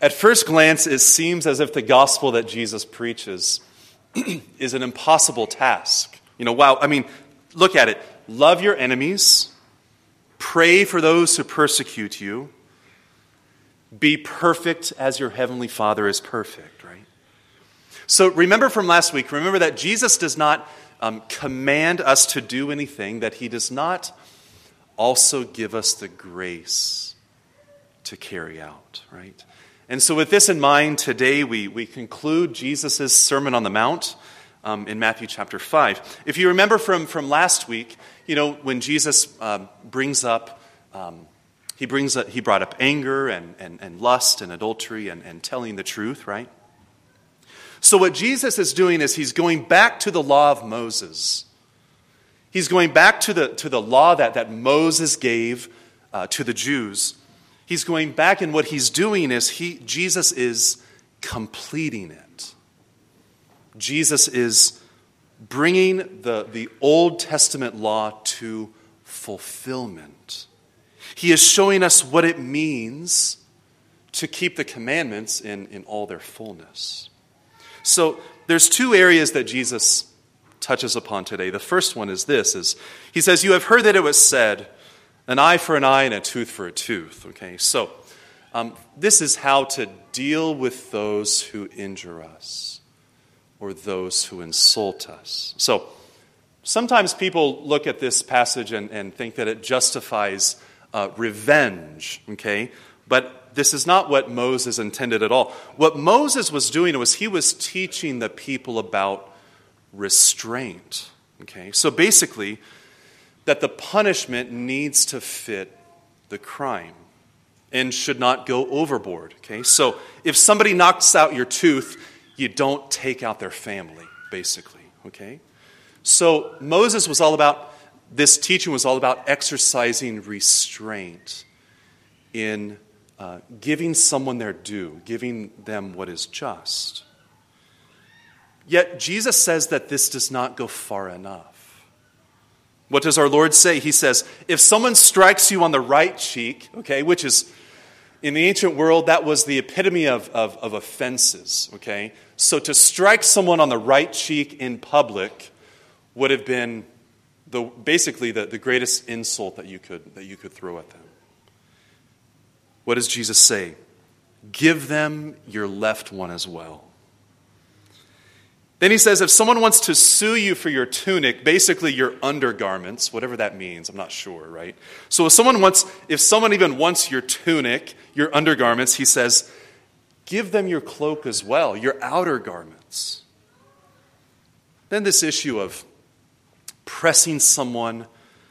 At first glance, it seems as if the gospel that Jesus preaches is an impossible task. Wow, look at it. Love your enemies. Pray for those who persecute you. Be perfect as your heavenly Father is perfect, right? So remember from last week, remember that Jesus does not command us to do anything that he does not also give us the grace to carry out, right? And so with this in mind, today we conclude Jesus' Sermon on the Mount in Matthew chapter 5. If you remember from last week, when Jesus he brought up anger and lust and adultery and telling the truth, right? So what Jesus is doing is he's going back to the law of Moses. He's going back to the law that Moses gave to the Jews. He's going back, and what he's doing is Jesus is completing it. Jesus is bringing the Old Testament law to fulfillment. He is showing us what it means to keep the commandments in all their fullness. So there's two areas that Jesus touches upon today. The first one is this, he says, "You have heard that it was said, an eye for an eye and a tooth for a tooth." Okay, so this is how to deal with those who injure us or those who insult us. So sometimes people look at this passage and think that it justifies revenge, okay? But this is not what Moses intended at all. What Moses was doing was he was teaching the people about restraint, okay? So basically, that the punishment needs to fit the crime and should not go overboard, okay? So if somebody knocks out your tooth, you don't take out their family, basically, okay? So Moses was all about, this teaching was all about exercising restraint in giving someone their due, giving them what is just. Yet Jesus says that this does not go far enough. What does our Lord say? He says, if someone strikes you on the right cheek, okay, which is, in the ancient world, that was the epitome of offenses, okay? So to strike someone on the right cheek in public would have been basically the greatest insult that you could throw at them. What does Jesus say? Give them your left one as well. Then he says, if someone wants to sue you for your tunic, basically your undergarments, whatever that means, I'm not sure, right? So if someone even wants your tunic, your undergarments, he says, give them your cloak as well, your outer garments. Then this issue of pressing someone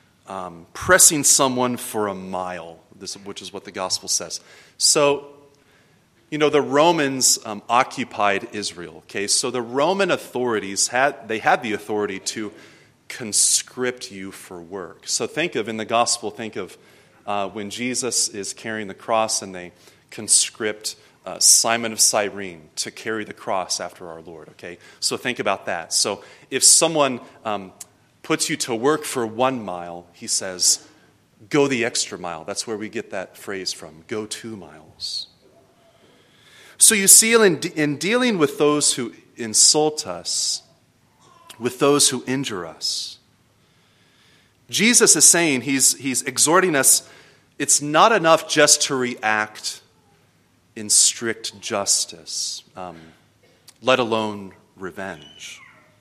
for a mile, which is what the gospel says. So, the Romans occupied Israel, okay? So the Roman authorities had the authority to conscript you for work. So in the gospel, think of when Jesus is carrying the cross and they conscript Simon of Cyrene to carry the cross after our Lord, okay? So think about that. So if someone puts you to work for 1 mile, he says, go the extra mile. That's where we get that phrase from, go 2 miles. So you see, in dealing with those who insult us, with those who injure us, Jesus is saying, he's exhorting us, it's not enough just to react in strict justice, let alone revenge.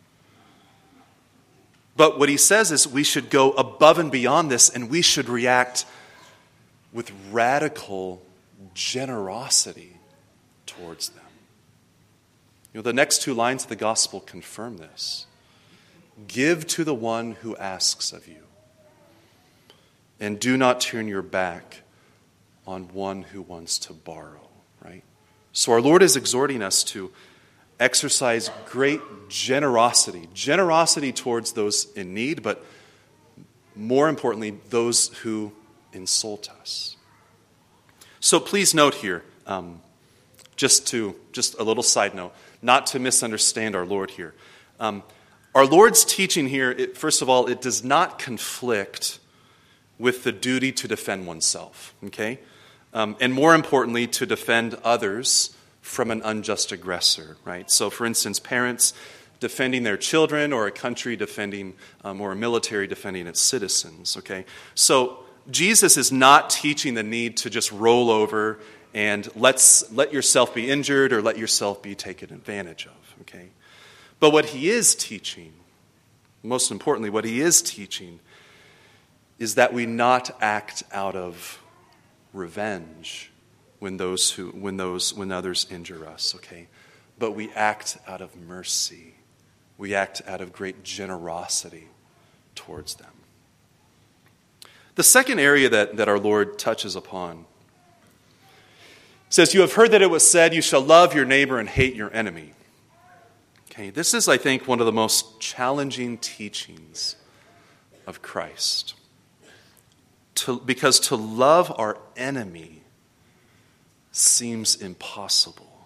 But what he says is we should go above and beyond this, and we should react with radical generosity towards them. The next 2 lines of the gospel confirm this. Give to the one who asks of you, and do not turn your back on one who wants to borrow, right? So our Lord is exhorting us to exercise great generosity towards those in need, but more importantly, those who insult us. So please note here, just a little side note, not to misunderstand our Lord here. Our Lord's teaching here, first of all, it does not conflict with the duty to defend oneself, okay? and more importantly, to defend others from an unjust aggressor, right? So, for instance, parents defending their children, or a country defending, or a military defending its citizens, okay? So, Jesus is not teaching the need to just roll over and let yourself be injured or let yourself be taken advantage of, okay? But what he is teaching, most importantly, what he is teaching is that we not act out of revenge when others injure us, okay? But we act out of mercy. We act out of great generosity towards them. The second area that our Lord touches upon says, "You have heard that it was said, you shall love your neighbor and hate your enemy." Okay, this is, I think, one of the most challenging teachings of Christ. Because to love our enemy seems impossible.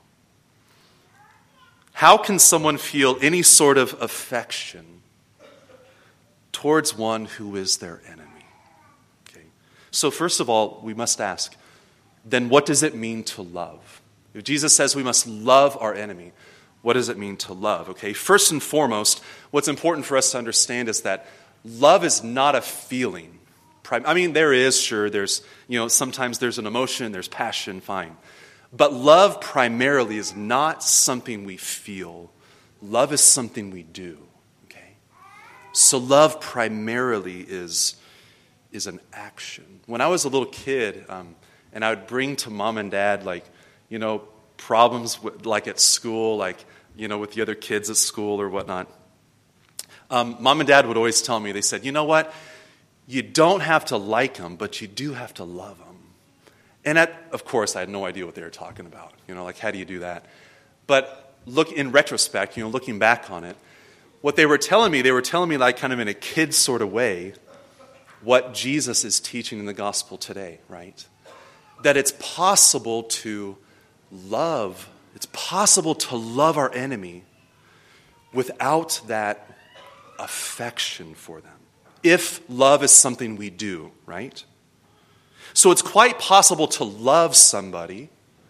How can someone feel any sort of affection towards one who is their enemy? Okay. So first of all, we must ask, then what does it mean to love? If Jesus says we must love our enemy, what does it mean to love? Okay, first and foremost, what's important for us to understand is that love is not a feeling. I mean, there's, sometimes there's an emotion, there's passion, fine. But love primarily is not something we feel. Love is something we do, okay? So love primarily is an action. When I was a little kid, and I would bring to mom and dad, problems like at school, with the other kids at school or whatnot. Mom and dad would always tell me, they said, you know what? You don't have to like them, but you do have to love them. And of course, I had no idea what they were talking about. How do you do that? But in retrospect, looking back on it, what they were telling me kind of in a kid sort of way, what Jesus is teaching in the gospel today, right? That it's possible to love our enemy without that affection for them. If love is something we do, right? So it's quite possible to love somebody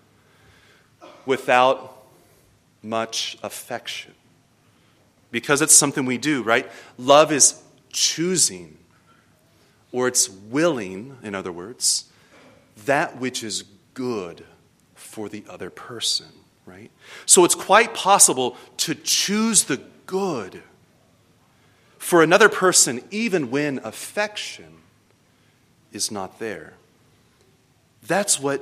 without much affection. Because it's something we do, right? Love is choosing, or it's willing, in other words, that which is good for the other person, right? So it's quite possible to choose the good for another person even when affection is not there. That's the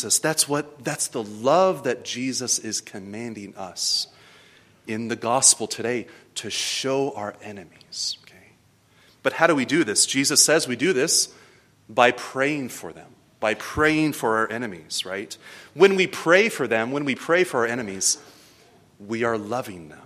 love that Jesus is commanding us in the gospel today, to show our enemies, okay? But how do we do this? Jesus says we do this by praying for them, by praying for our enemies, right? When we pray for them, when we pray for our enemies, we are loving them.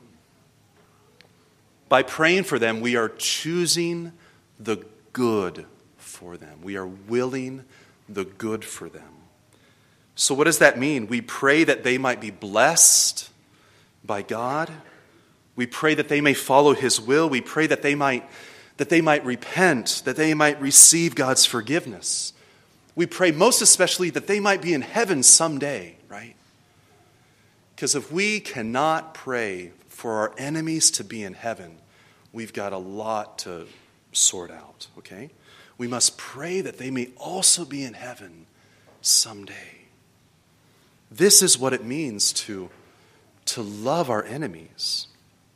By praying for them, we are choosing the good for them. We are willing the good for them. So what does that mean? We pray that they might be blessed by God. We pray that they may follow His will. We pray that they might repent, that they might receive God's forgiveness. We pray most especially that they might be in heaven someday, right? Because if we cannot pray for our enemies to be in heaven, we've got a lot to sort out, okay? We must pray that they may also be in heaven someday. This is what it means to love our enemies.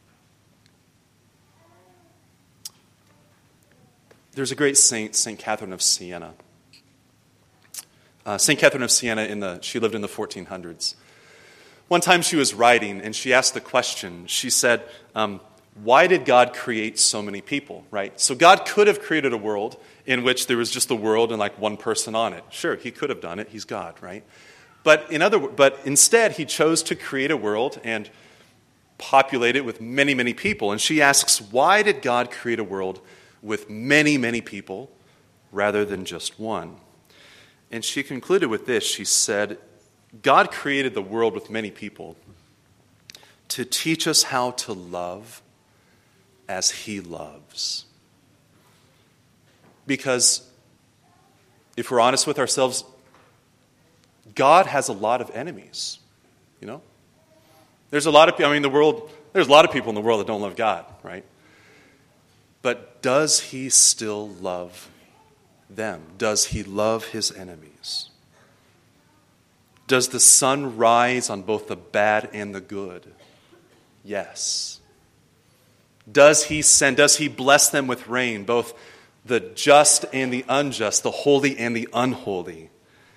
There's a great saint, St. Catherine of Siena. St. Catherine of Siena, she lived in the 1400s. One time she was writing, and she asked the question. She said, why did God create so many people, right? So God could have created a world in which there was just the world and one person on it. Sure, He could have done it. He's God, right? But instead, He chose to create a world and populate it with many, many people. And she asks, why did God create a world with many, many people rather than just one? And she concluded with this. She said, God created the world with many people to teach us how to love as He loves. Because if we're honest with ourselves, God has a lot of enemies, you know? There's a lot of people, there's a lot of people in the world that don't love God, right? But does he still love them? Does he love his enemies? Does the sun rise on both the bad and the good? Yes. Does he bless them with rain, both the just and the unjust, the holy and the unholy?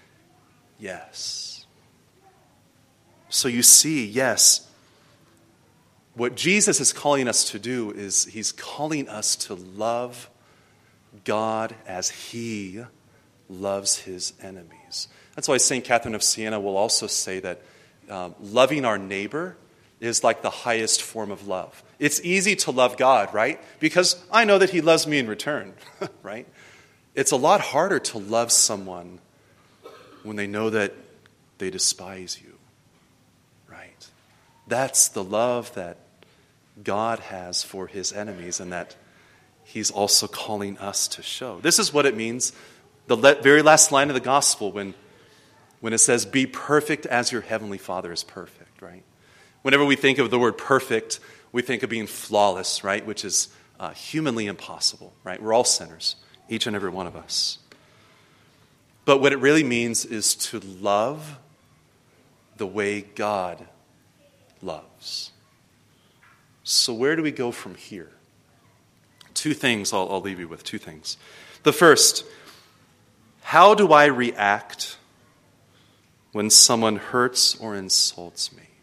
Yes. So you see, yes, what Jesus is calling us to do is he's calling us to love God as he loves his enemies. That's why St. Catherine of Siena will also say that loving our neighbor is like the highest form of love. It's easy to love God, right? Because I know that he loves me in return, right? It's a lot harder to love someone when they know that they despise you, right? That's the love that God has for his enemies and that he's also calling us to show. This is what it means, the very last line of the gospel when it says, be perfect as your heavenly Father is perfect, right? Whenever we think of the word perfect, we think of being flawless, right? Which is humanly impossible, right? We're all sinners, each and every one of us. But what it really means is to love the way God loves. So where do we go from here? Two things I'll leave you with, two things. The first, how do I react when someone hurts or insults me?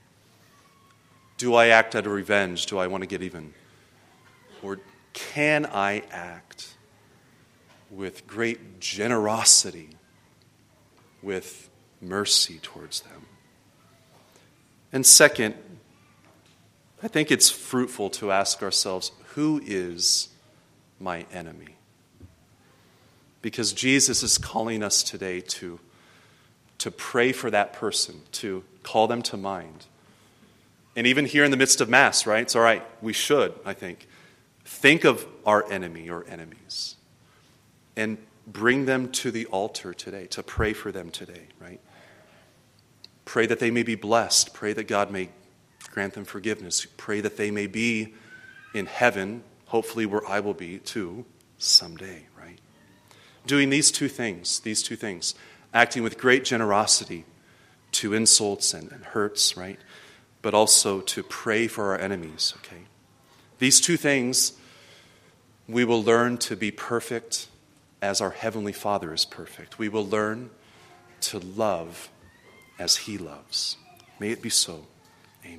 Do I act out of revenge? Do I want to get even? Or can I act with great generosity, with mercy towards them? And second, I think it's fruitful to ask ourselves, who is my enemy? Because Jesus is calling us today to pray for that person, to call them to mind. And even here in the midst of Mass, right? It's all right. We should, I think of our enemy or enemies and bring them to the altar today, to pray for them today, right? Pray that they may be blessed. Pray that God may grant them forgiveness. Pray that they may be in heaven, hopefully where I will be too someday, right? Doing these two things, acting with great generosity to insults and hurts, right? But also to pray for our enemies, okay? These two things, we will learn to be perfect as our Heavenly Father is perfect. We will learn to love as he loves. May it be so.